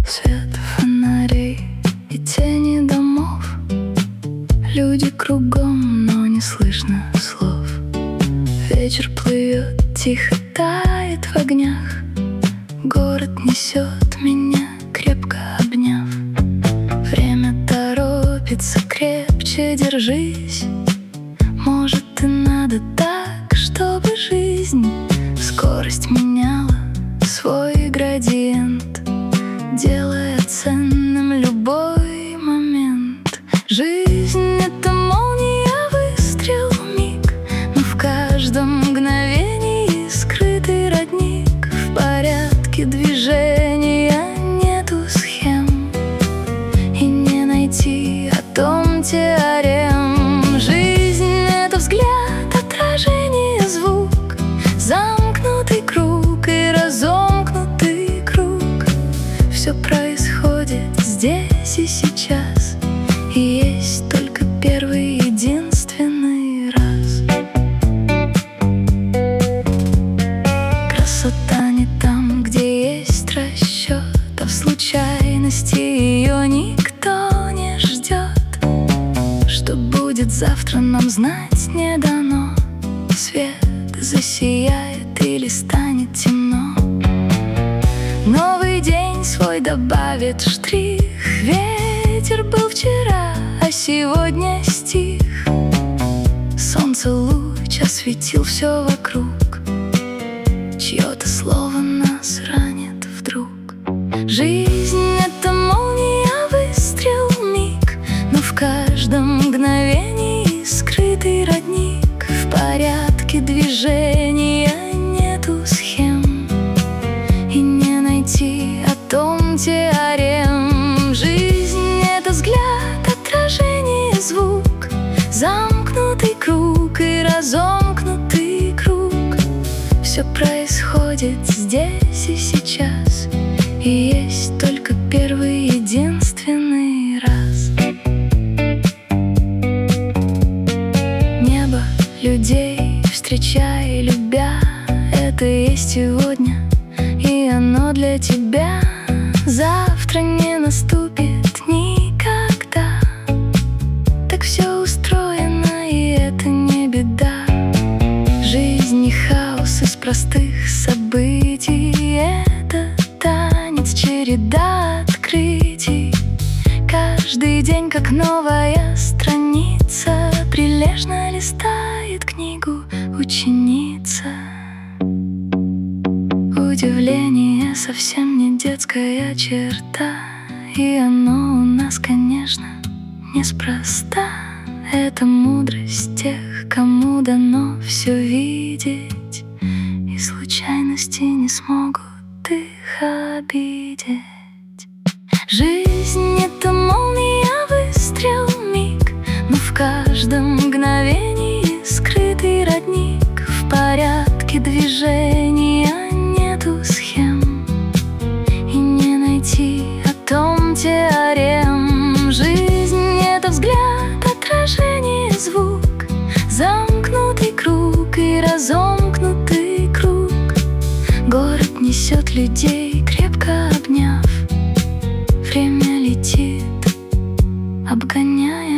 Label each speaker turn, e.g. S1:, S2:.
S1: Свет фонарей и тени домов, люди кругом, но не слышно слов. Вечер плывет, тихо тает в огнях, город несет меня, крепко обняв. Время торопится, крепче держись. Может, и надо так, чтобы жизнь скорость меняла свой градиент, делая ценным любой момент. Жизнь — это молния, выстрел, миг, но в каждом мгновении скрытый родник. В порядке движения нету схем, и не найти о том теорем. Жизнь — это взгляд, отражение, звук, замкнутый круг и разомкнутый круг. Все происходит здесь и сейчас, и есть только первый единственный раз. Красота не там, где есть расчет, а в случайности ее никто не ждет. Что будет завтра, нам знать не дано. Свет засияет или станет темно. Новый день свой добавит штрих. Ветер был вчера, а сегодня стих. Солнце луч осветил все вокруг. Чье-то слово нас ранит вдруг. Жизнь — это молния, выстрел, миг, но в каждом мгновении скрытый родник. В порядке движения нету схем, и не найти о том теорем. Жизнь — это взгляд, отражение, звук, замкнутый круг и разомкнутый круг. Все происходит здесь и сейчас, и есть только первый единственный раз. Небо, людей, встречай, любя, это есть сегодня, и оно для тебя. Завтра не наступит никогда. Так все устроено, и это не беда. Жизнь не хаос из простых событий, это танец, череда открытий. Каждый день как новая страница, прилежно листает книгу ученица. Удивление совсем не детская черта, и оно у нас, конечно, неспроста. Это мудрость тех, кому дано все видеть, и случайности не смогут их обидеть. Жизнь — это молния, выстрел, миг, но в каждом мгновении скрытый родник. В порядке движения нету схем, и не найти о том теорем. Жизнь — это взгляд, отражение, звук, замкнутый круг и разомкнутый круг. Город несет людей, крепко обняв. Время летит, обгоняя